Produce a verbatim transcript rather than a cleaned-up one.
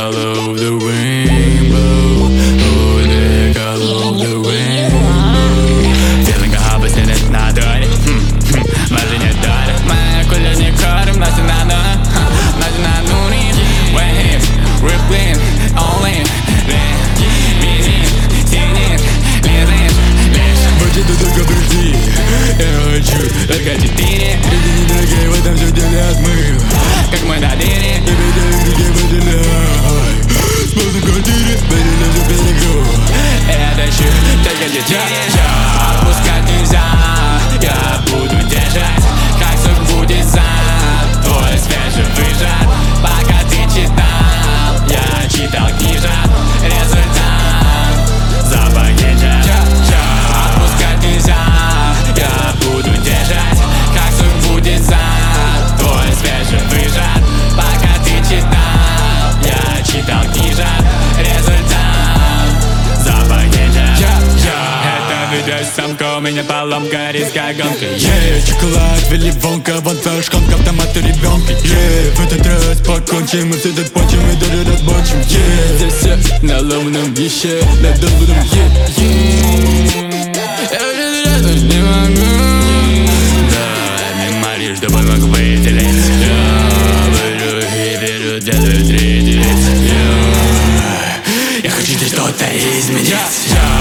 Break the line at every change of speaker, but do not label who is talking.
color of the rainbow. Oh, the color of the rainbow. Feeling a harbor сидит на доре. Може не доля. Моя куля не корм, но все надо. Но все на нури. Wave, rippling, all in. Визит, синит, лезет, лишь. Хочет ты только прийти. Я хочу только четыре. Люди недорогие, в этом все деле отмыл. Как мы на деле. Я видел, где выделяй. Спал на квартире, поделил все перегру. Я тащу только четыре. Отпускать нельзя. Я буду держать, как сок будет за. Твой свежий выжат. Пока ты читал, я читал книжек. Результат запахи джа. Отпускать нельзя. Я буду держать, как сок будет за. Твой свежий выжат. Пока ты читал, я читал книжек. Результат запахи джа. Это видеосъемка, у меня поломка, резкая гонка. Yeah, шоколад, Вилли Вонка, вон флешком к автомату ребенка. Yeah, в этот раз покончим, мы все тут почим и даже разбочим. Yeah, здесь все на ломаном еще, на долбанном yeah, yeah. Я уже сразу не могу. Дай мне Марию, чтобы он мог выделить. Я беру и беру, делаю третий лиц. Я хочу здесь что-то изменить.